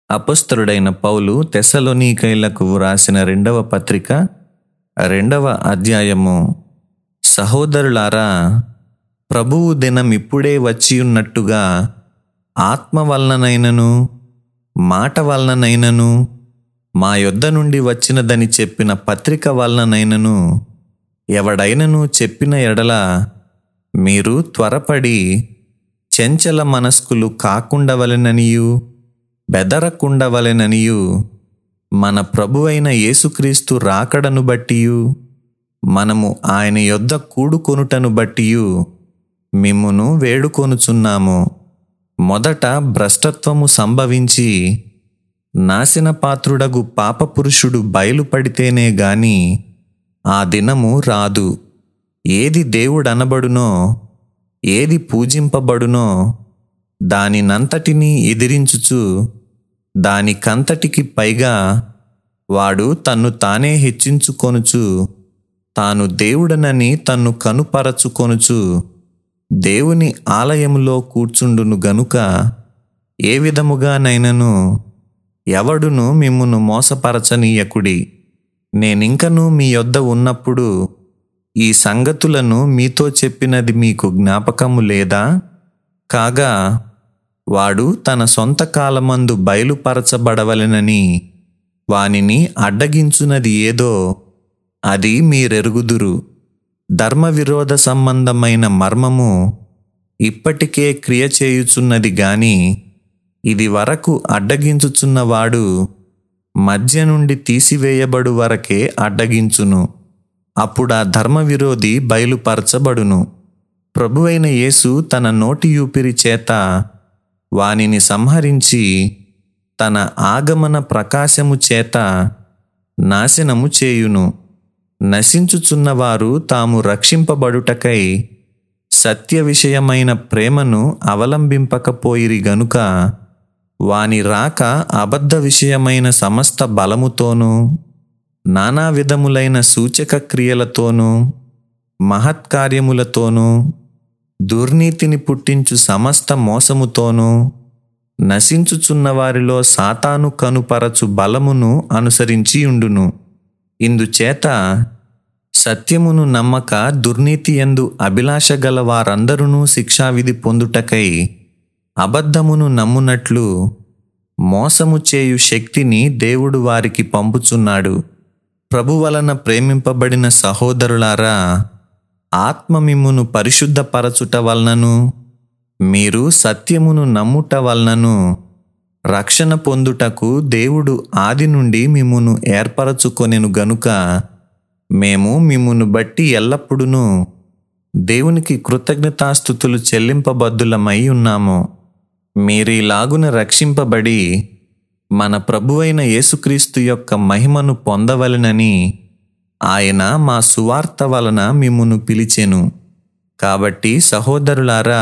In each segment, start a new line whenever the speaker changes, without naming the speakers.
అపొస్తలుడైన పౌలు తెస్సలోనికైలకు వ్రాసిన రెండవ పత్రిక 2వ అధ్యాయము. సహోదరులారా, ప్రభువు దినం ఇప్పుడే వచ్చియున్నట్టుగా ఆత్మ వలననైనను మాట వలననైనను మా యొద్ద నుండి వచ్చినదని చెప్పిన పత్రిక వలననైనను ఎవడైనను చెప్పిన ఎడల మీరు త్వరపడి చెంచల మనస్కులు కాకుండవలెననియు బెదరకుండవలెననియు మన ప్రభువైన యేసుక్రీస్తు రాకడను బట్టియు మనము ఆయన యొద్ద కూడుకొనుటను బట్టియు మిమ్మును వేడుకొనుచున్నాము. మొదట భ్రష్టత్వము సంభవించి నాశనపాత్రుడగు పాపపురుషుడు బయలుపడితేనే గాని ఆ దినము రాదు. ఏది దేవుడనబడునో ఏది పూజింపబడునో దానినంతటినీ ఎదిరించుచు దానికంతటికి పైగా వాడు తన్ను తానే హెచ్చించుకొనుచు తాను దేవుడనని తన్ను కనుపరచుకొనుచు దేవుని ఆలయములో కూర్చుండును గనుక ఏ విధముగానైనను ఎవడును మిమ్మును మోసపరచనీయకుడి. నేనింకను మీ యొద్ద ఉన్నప్పుడు ఈ సంగతులను మీతో చెప్పినది మీకు జ్ఞాపకము లేదా? కాగా వాడు తన సొంత కాలమందు బయలుపరచబడవలెనని వానిని అడ్డగించున్నది ఏదో అది మీరెరుగుదురు. ధర్మవిరోధ సంబంధమైన మర్మము ఇప్పటికే క్రియ చేయుచున్నది గాని ఇది వరకు అడ్డగించుచున్నవాడు మధ్య నుండి తీసివేయబడు వరకే అడ్డగించును. అప్పుడా ధర్మవిరోధి బయలుపరచబడును. ప్రభువైన యేసు తన నోటి ఊపిరి చేత వానిని సంహరించి తన ఆగమన ప్రకాశము చేత నాశనము చేయును. నశించుచున్నవారు తాము రక్షింపబడుటకై సత్య విషయమైన ప్రేమను అవలంబింపకపోయిరి గనుక వాని రాక అబద్ధ విషయమైన సమస్త బలముతోనూ నానా విధములైన సూచక క్రియలతోనూ మహత్కార్యములతోనూ దుర్నీతిని పుట్టించు సమస్త మోసముతోనూ నశించుచున్న వారిలో సాతాను కనుపరచు బలమును అనుసరించియుండును. ఇందుచేత సత్యమును నమ్మక దుర్నీతి యందు అభిలాష గల వారందరూ శిక్షావిధి పొందుటకై అబద్ధమును నమ్మునట్లు మోసము చేయు శక్తిని దేవుడు వారికి పంపుచున్నాడు. ప్రభు వలన ప్రేమింపబడిన సహోదరులారా, ఆత్మ మిమ్మును పరిశుద్ధపరచుట వలనను మీరు సత్యమును నమ్ముట వలనను రక్షణ పొందుటకు దేవుడు ఆది నుండి మిమ్మును ఏర్పరచుకొనెను గనుక మేము మిమ్మును బట్టి ఎల్లప్పుడూ దేవునికి కృతజ్ఞతాస్తుతులు చెల్లింపబద్దులమై ఉన్నాము. మీరీలాగున రక్షింపబడి మన ప్రభువైన యేసుక్రీస్తు యొక్క మహిమను పొందవలెనని ఆయన మా సువార్త వలన మిమ్మును పిలిచెను. కాబట్టి సహోదరులారా,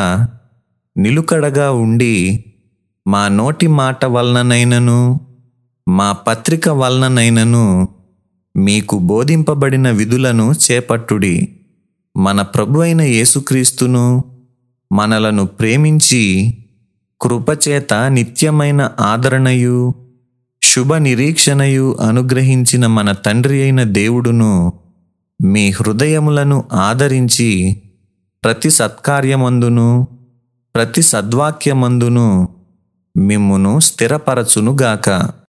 నిలుకడగా ఉండి మా నోటి మాట వలననైనను మా పత్రిక వలననైనను మీకు బోధింపబడిన విధులను చేపట్టుడి. మన ప్రభువైన యేసుక్రీస్తును మనలను ప్రేమించి కృపచేత నిత్యమైన ఆదరణయు శుభ నిరీక్షణయు అనుగ్రహించిన మన తండ్రి అయిన దేవుడును మీ హృదయములను ఆదరించి ప్రతి సత్కార్యమందును ప్రతి సద్వాక్యమందును మిమ్మును స్థిరపరచునుగాక.